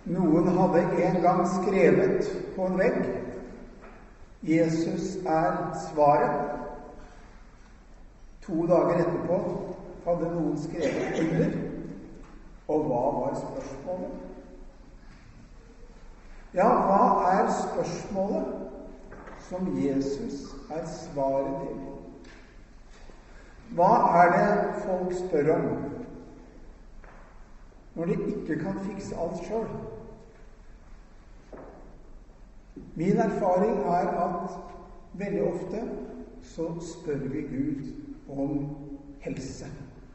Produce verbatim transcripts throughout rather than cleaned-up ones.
Noen hadde en gang skrevet på en vegg: Jesus er svaret. To dager etterpå hadde noen skrevet under. Og hva var spørsmålet? Ja, hva er spørsmålet som Jesus er svaret til? Hva er det folk spør om når de ikke kan fikse alt selv? Min erfaring er at veldig ofte så spør vi Gud om helse.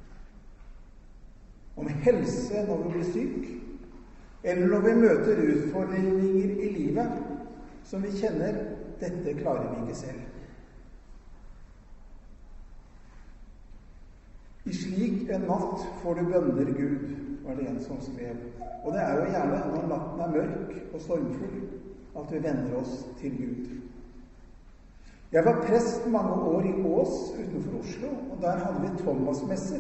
Om helse når vi blir syk, eller når vi møter utfordringer i livet som vi kjenner dette klarer vi ikke selv. I slik en natt får du bønner Gud, var det en som skrev. Og det er jo gjerne når natten er mørk og stormfull at vi vender oss til Gud. Jeg var prest mange år i Ås utenfor Oslo, og der hadde vi Thomas-messer.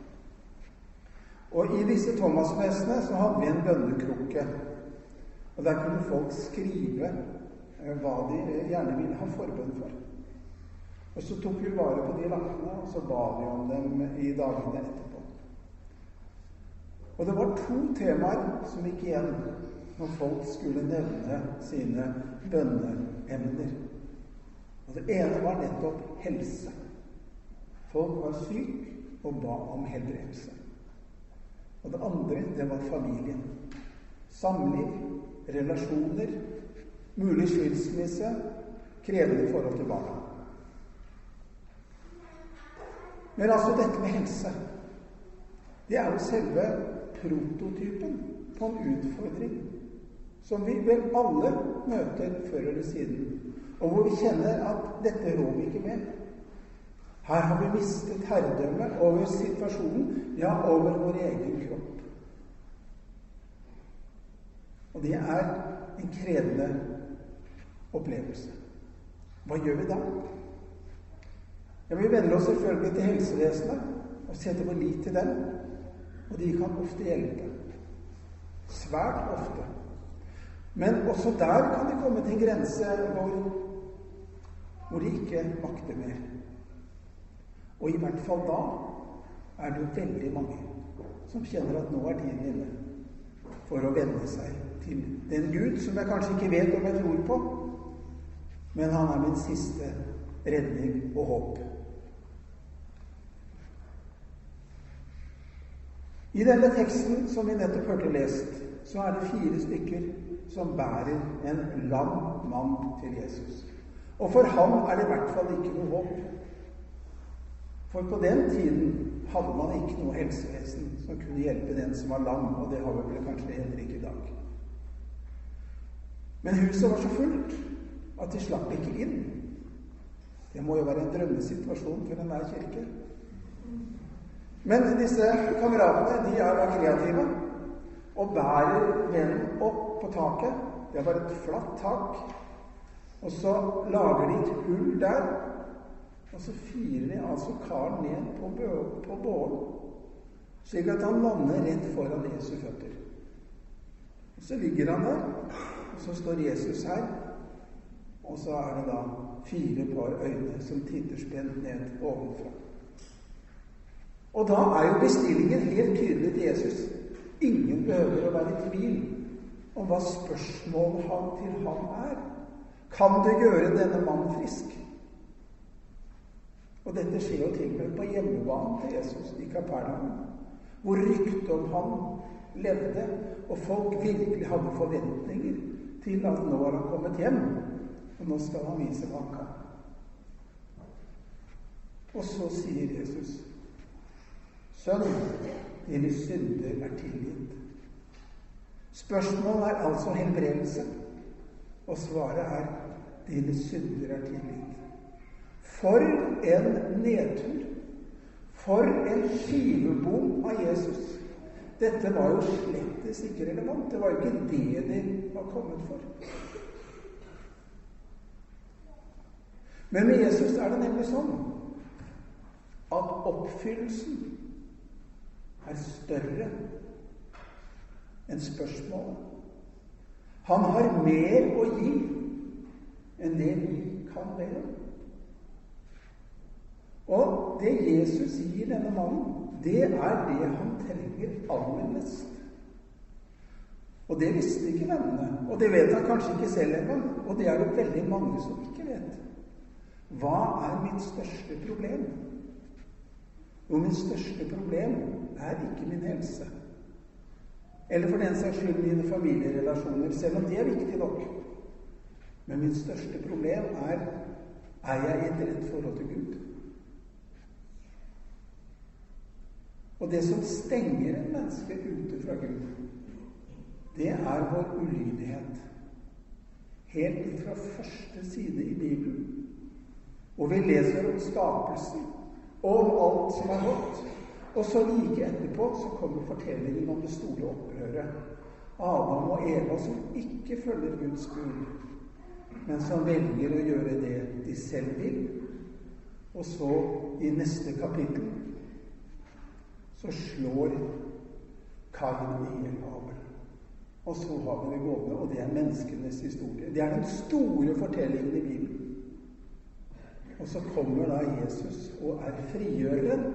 Og i disse Thomas-messene så hadde vi en bønnekrukke. Og der kunne folk skrive hva de gjerne ville ha forbønn for. Og så tok vi vare på de lappene, og så ba vi om dem i dagene etterpå. Og det var to temaer som gikk igjen når folk skulle nevne sine bønneemner. Og det ene var nettopp helse. Folk var syk og ba om helbredelse. Og det andre, det var familien. Samliv, relasjoner, mulig skilsmisse, krevende forhold til barna. Men altså dette med helse, det er jo selve prototypen på en utfordring som vi vel alle møter før eller siden, og hvor vi kjenner at dette rår vi ikke med. Her har vi mistet herredømme over situasjonen, ja, over vår egen kropp. Og det er en krevende opplevelse. Hva gjør vi da? Ja, vi vender oss selvfølgelig til helsevesenet og setter vår lit til dem, og de kan ofte hjelpe. Svært ofte. Men også der kan de komme til en grense hvor, hvor de ikke makter mer. Og i hvert fall da er det jo veldig mange som kjenner at nå er tiden inne for å vende seg til den Gud som jeg kanskje ikke vet om jeg tror på, men han er min siste redning og håp. I denne teksten som vi nettopp hørte lest, så er det fire stykker som bærer en lam mann til Jesus. Og for ham er det i hvert fall ikke noe håp. For på den tiden hadde man ikke noe helsevesen som kunne hjelpe den som var lam, og det har vi vel kanskje heller ikke i dag. Men huset var så fullt at de slapp ikke inn. Det må jo være en drømmesituasjon for enhver kirke. Men disse kameratene, de er da kreative, og bærer vennen opp på taket. Det er bare et flatt tak. Og så lager de et hull der, og så firer de altså karen ned på, på bålen, slik at han lander rett foran Jesu føtter. Og så ligger han der, og så står Jesus her, og så er det da fire par øyne som titter spent ned ovenfra. Og da er jo bestillingen helt tydelig til Jesus. Ingen behøver å være i tvil om hva spørsmålet han til ham er. Kan du gjøre denne mannen frisk? Og dette skjer jo til og med på hjemmebanen til Jesus i Kapernaum, hvor ryktet om han levde, og folk virkelig hadde forventninger til at nå har han kommet hjem, og nå skal han vise hva han kan. Og så sier Jesus: Sønn, dine synder er tilgitt. Spørsmålet er altså helbredelse, og svaret er: dine synder er tilgitt. For en nedtur! For en skivebom av Jesus! Dette var jo slettes ikke relevant. Det var jo ikke det de var kommet for. Men med Jesus er det nemlig sånn at oppfyllelsen er større enn spørsmålet. Han har mer å gi enn det vi kan be om. Og det Jesus gir denne mannen, det er det han trenger aller mest. Og det visste ikke vennene, og det vet han kanskje ikke selv engang, og det er det veldig mange som ikke vet. Hva er mitt største problem? Og mitt største problem er ikke min helse. Eller for den saks skyld mine familierelasjoner, selv om det er viktig nok. Men mitt største problem er, er jeg i et rett forhold til Gud? Og det som stenger et menneske ute fra Gud, det er vår ulydighet. Helt fra første side i Bibelen. Og vi leser om skapelsen, og om alt som er godt. Og så like etterpå så kommer fortellingen om det store opprøret. Adam og Eva som ikke følger Guds bud, men som velger å gjøre det de selv vil. Og så i neste kapittel så slår Kain i hjel Abel. Og så har vi det gående, og det er menneskenes historie. Det er den store fortellingen i Bibelen. Og så kommer da Jesus og er frigjøreren.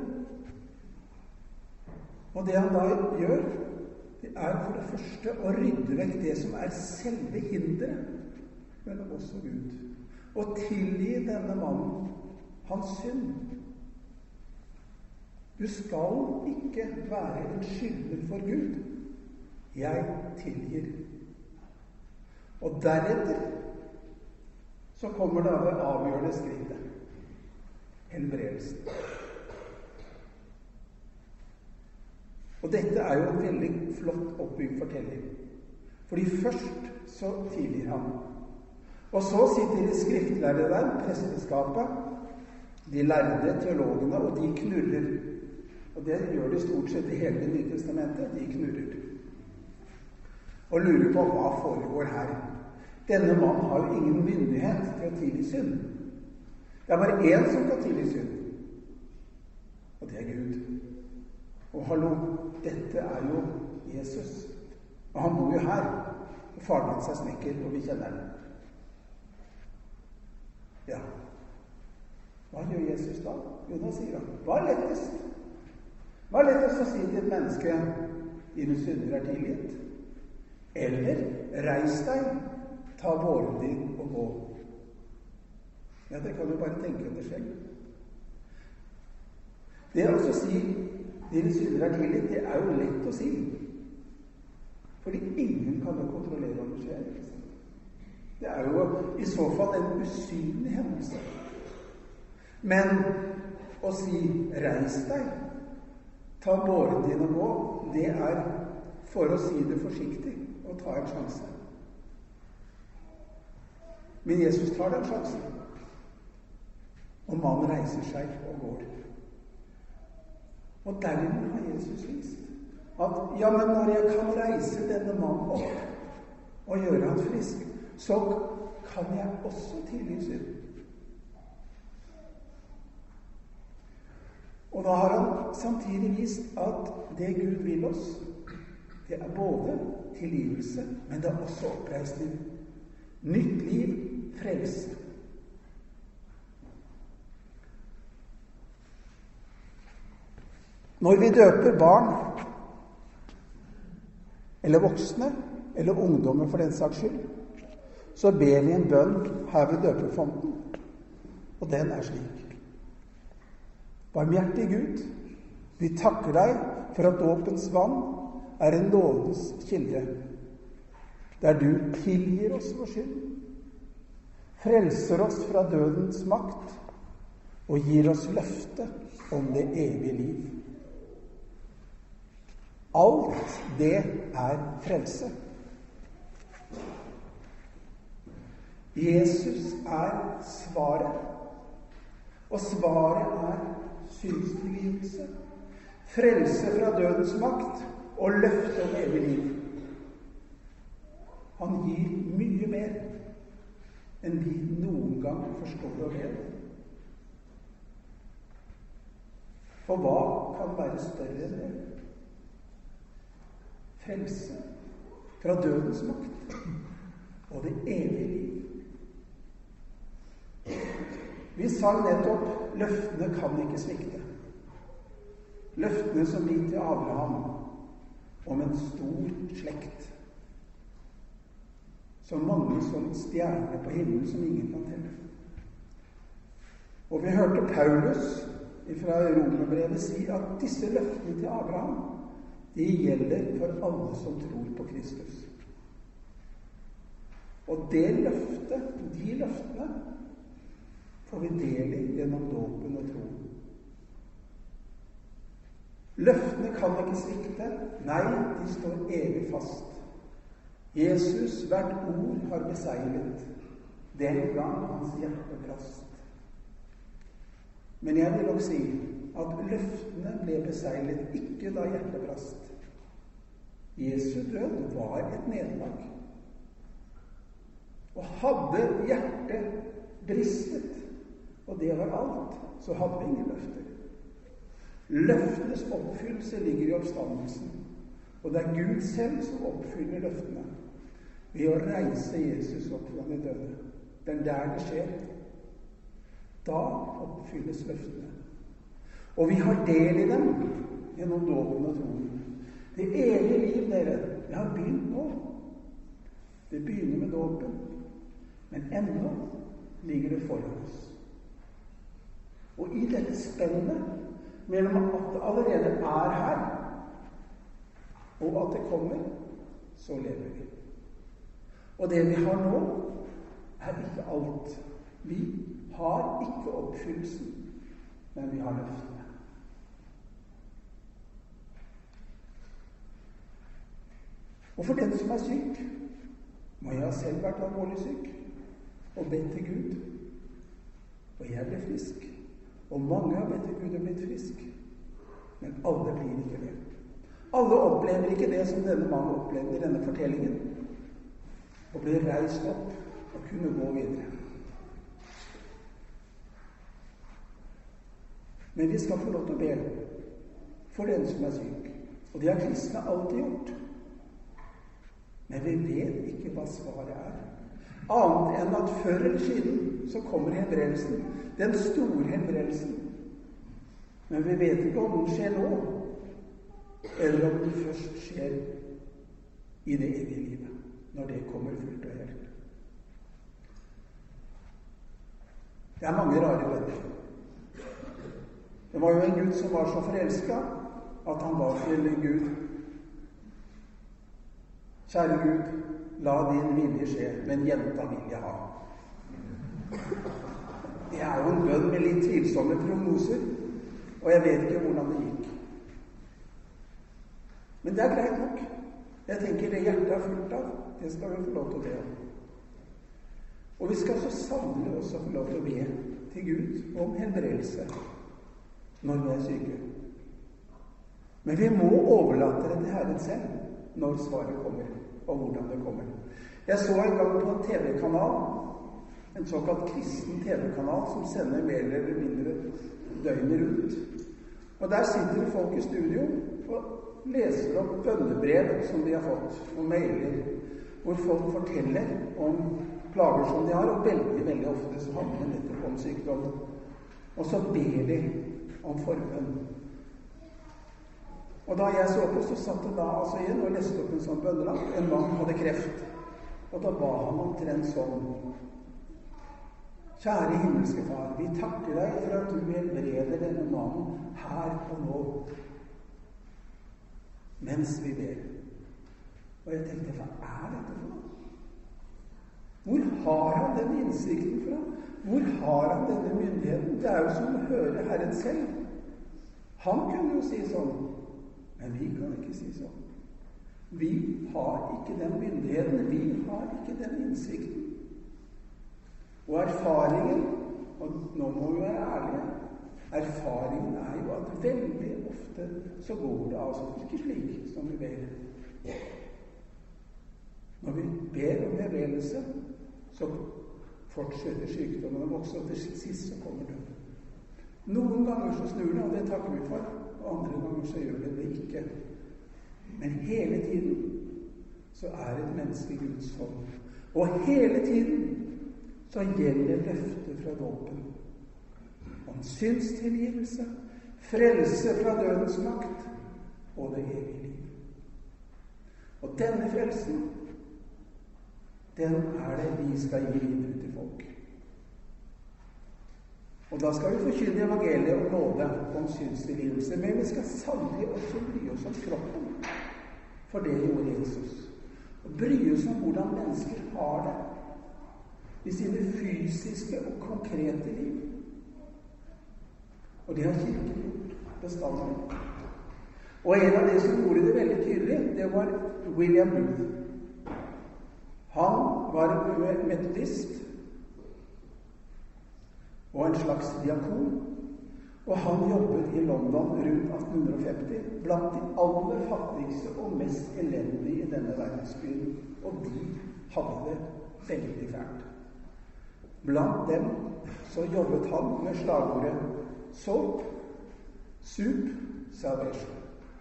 Og det han da gjør, det er for det første å rydde vekk det som er selve hindret, men også Gud. Og tilgi denne mannen hans synd. Du skal ikke være en skylder for Gud. Jeg tilgir. Og deretter så kommer da det avgjørende skrittet. Helbredelsen. Og dette er jo en veldig flott oppbygd fortelling. Fordi først så tilgir han. Og så sitter de skriftlærde der, presteskapet, de lærde teologene, og de knurrer. Og det gjør de stort sett i hele Det nye testamentet. De knurrer. Og lurer på hva foregår her. Denne mannen har jo ingen myndighet til å tilgi synd. Det er bare én som kan tilgi synd. Og det er Gud. Og hallo, dette er jo Jesus. Og han bor jo her. Og faren hans er snekker, og vi kjenner den. Ja. Hva gjør Jesus da? Jo, da sier han, hva er lettest? Hva er lettest å si til et menneske, dine synder er tilgitt? Eller, reis deg, ta båren din og gå. Ja, det kan jo bare tenke det selv. Det å også si, dine synder er tilgitt, det er jo lett å si. Fordi ingen kan jo kontrollere om det skjer. Det er jo i så fall en usynlig hendelse. Men å si, reis deg, ta båren din og gå, det er for å si det forsiktig og ta en sjanse. Men Jesus tar den sjansen. Og mannen reiser seg og går. Og dermed har Jesus vist at ja, men når jeg kan reise denne mannen opp og gjøre han frisk, så kan jeg også tilgi synd. Og da har han samtidig vist at det Gud vil oss, det er både tilgivelse, men det er også oppreisning. Nytt liv, frelse. Når vi døper barn, eller voksne, eller ungdommer for den saks skyld, så ber vi en bønn her ved døpefonten, og den er slik. Barmhjertig Gud, vi takker deg for at dåpens vann er en nådens kilde, der du tilgir oss vår skyld, frelser oss fra dødens makt og gir oss løfte om det evige liv. Alt det er frelse. Jesus er svaret, og svaret er synstilgivelse, frelse fra dødens makt og løfte om evig liv. Han gir mye mer enn vi noen gang forstår og vet. For hva kan være større enn det? Frelse fra dødens makt og det evige liv. Vi sa nettopp, løftene kan ikke svikte. Løftene som gitt til Abraham om en stor slekt. Så mange som stjerner på himmelen som ingen kan telle. Og vi hørte Paulus fra Romerbrevet si at disse løftene til Abraham, de gjelder for alle som tror på Kristus. Og det løftet, de løftene, får vi del i gjennom dåpen og troen. Løftene kan ikke svikte. Nei, de står evig fast. Jesus, hvert ord, har beseiret den gang hans hjerte brast. Men jeg vil nok si at løftene ble beseiret ikke da hjertet brast. Jesu død var et nederlag. Og hadde hjertet bristet, og det var alt, så hadde vi ingen løfter. Løftenes oppfyllelse ligger i oppstandelsen, og det er Gud selv som oppfyller løftene ved å reise Jesus opp fra de døde. Det er der det skjer. Da oppfylles løftene. Og vi har del i dem gjennom dåpen og troen. Det evige liv, dere, det har begynt nå. Det begynner med dåpen, men ennå ligger det foran oss. Og i dette spennet mellom at det allerede er her, og at det kommer, så lever vi. Og det vi har nå, er ikke alt. Vi har ikke oppfyllelsen, men vi har løftene. Og for den som er syk, må jeg ha selv vært alvorlig syk, og bedt til Gud. Og jeg ble frisk. Og mange har bedt til Gud og blitt frisk. Men alle blir ikke det. Alle opplever ikke det som denne mannen opplevde i denne fortellingen. Og blir reist opp og kunne gå videre. Men vi skal få lov til å be for den som er syk. Og det har kristne alltid gjort. Men vi vet ikke hva svaret er. Annet enn at før eller siden så kommer helbredelsen. Den store helbredelsen. Men vi vet ikke om den skjer nå, eller om den først skjer i det evige livet, når det kommer fullt og helt. Det er mange rare venner. Det var jo en Gud som var så forelsket at han ba til Gud: Kjære Gud, la din vilje skje, men jenta vil jeg ha. Det er jo en bønn med litt tvilsomme prognoser, og jeg vet ikke hvordan det gikk. Men det er greit nok. Jeg tenker det hjertet er fullt av, det skal vi få lov til å be om. Og vi skal så sannelig også få lov til å be til Gud om helbredelse når vi er syke. Men vi må overlate det til Herren selv når svaret kommer, og hvordan det kommer. Jeg så en gang på en tv-kanal, en såkalt kristen tv-kanal, som sender mer eller mindre døgnet rundt. Og der sitter folk i studio og leser opp bønnebrev som de har fått, og mailer, hvor folk forteller om plager som de har, og veldig, veldig ofte så handler det nettopp om sykdom. Og så ber de om forbønn. Og da jeg så på, så satt det da altså igjen og leste opp en sånn bønnelapp. En mann hadde kreft. Og da ba han omtrent sånn: Kjære himmelske Far, vi takker deg for at du helbreder denne mannen her og nå, mens vi ber. Og jeg tenkte, hva er dette for noe? Hvor har han den innsikten fra? Hvor har han denne myndigheten? Det er jo som å høre Herren selv. Han kunne jo si sånn, men vi kan ikke si sånn. Vi har ikke den myndigheten, vi har ikke den innsikten. Og erfaringen, og nå må vi være ærlige, erfaringen er jo at veldig ofte så går det altså ikke slik som vi ber. Når vi ber om helbredelse, så fortsetter sykdommen å vokse, og til sist så kommer det. Noen ganger så snur det, og det takker vi for, og andre ganger så gjør det det ikke. Men hele tiden så er et menneske Guds hånd. Og hele tiden så gjelder løftet fra dåpen om syndstilgivelse, frelse fra dødens makt og det evige liv. Og denne frelsen, den er det vi skal gi videre til folk. Og da skal vi forkynne evangeliet om nåde, om syndstilgivelse, men vi skal sannelig også bry oss om kroppen, for det gjorde Jesus. Og bry oss om hvordan mennesker har det i sine fysiske og konkrete liv. Og det har kirken gjort bestandig. Og en av de som gjorde det veldig tydelig, det var William Booth. Han var metodist og en slags diakon, og han jobbet i London rundt atten femti blant de aller fattigste og mest elendige i denne verdensbyen, og de hadde det veldig fælt. Blant dem så jobbet han med slagordet soap, soup, salvation.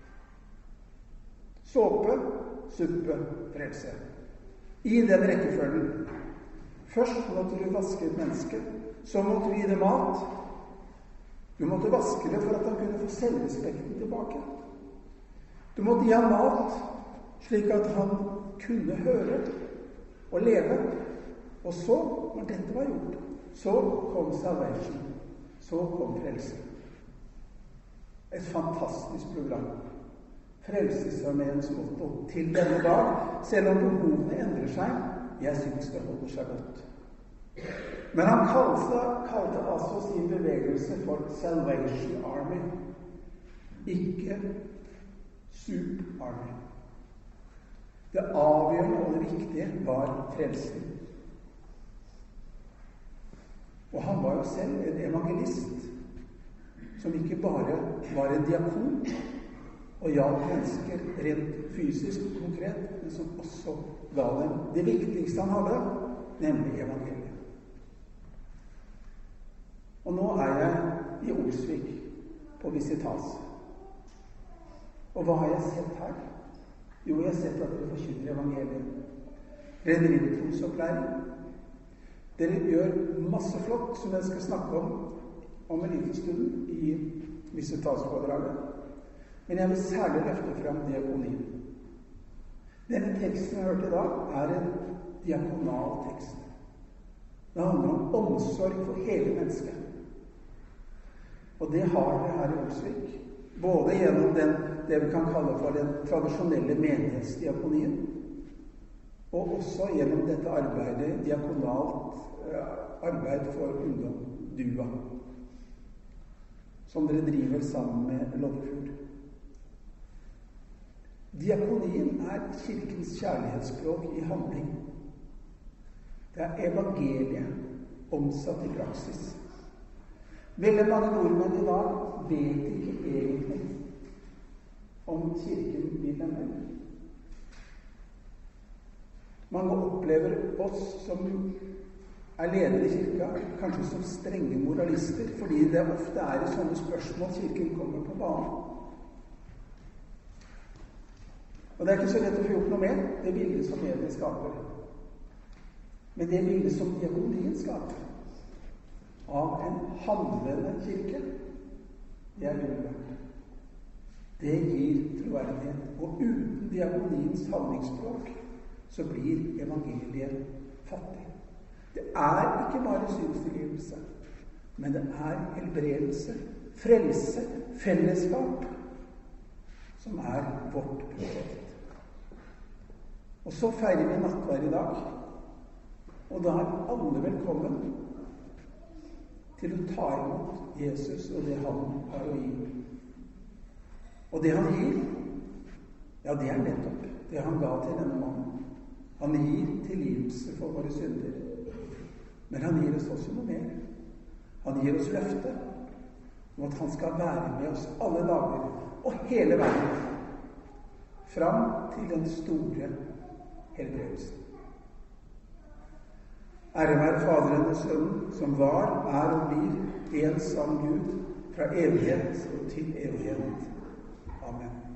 Såpe, suppe, frelse. I den rekkefølgen. Først måtte du vaske et menneske, så måtte du gi det mat. Du måtte vaske det for at han kunne få selvrespekten tilbake. Du måtte gi ham mat, slik at han kunne høre og leve. Og så, når dette var gjort, så kom salvation. Så kom frelsen. Et fantastisk program. Frelsesarmeens motto til denne dag, selv om behovene endrer seg. Jeg synes det holder seg godt. Men han kalte, kalte altså sin bevegelse for Salvation Army, ikke Soup Army. Det avgjørende og det viktige var frelsen. Og han var jo selv en evangelist, som ikke bare var en diakon og hjalp mennesker rent fysisk og konkret, men som også ga dem det viktigste han hadde, nemlig evangeliet. Og nå er jeg i Olsvik på visitas. Og hva har jeg sett her? Jo, jeg har sett at dere forkynner evangeliet. Dere driver trosopplæring. Dere gjør masse flott som jeg skal snakke om om en liten stund i visitasforedraget. Men jeg vil særlig løfte frem diakonien. Denne teksten jeg har hørt i dag er en diakonal tekst. Det handler om omsorg for hele mennesket. Og det har dere her i Olsvik, både gjennom den, det vi kan kalle for den tradisjonelle menighetsdiakonien, og også gjennom dette arbeidet, diakonalt arbeid for ungdom, DUA, som dere driver sammen med Loddefjord. Diakonien er kirkens kjærlighetsspråk i handling. Det er evangeliet omsatt i praksis. Veldig mange nordmenn i dag vet ikke egentlig om kirken vil dem vel. Mange opplever oss som er ledere i kirka, kanskje som strenge moralister, fordi det ofte er i sånne spørsmål kirken kommer på banen. Og det er ikke så lett å få gjort noe med det bildet som mediet skaper. Men det bildet som diakonien skaper av en handlende kirke, det er grunnlag. Det gir troverdighet. Og uten diakoniens handlingsspråk så blir evangeliet fattig. Det er ikke bare synstilgivelse, men det er helbredelse, frelse, fellesskap, som er vårt prosjekt. Og så feirer vi nattverd i dag, og da er alle velkommen til å ta imot Jesus og det han har å gi. Og det han gir, ja, det er nettopp det han ga til denne mannen. Han gir tilgivelse for våre synder. Men han gir oss også noe mer. Han gir oss løfte om at han skal være med oss alle dager og hele veien fram til den store helbredelsen. Ære være Faderen og Sønnen, som var, er og blir en sann Gud fra evighet og til evighet. Amen.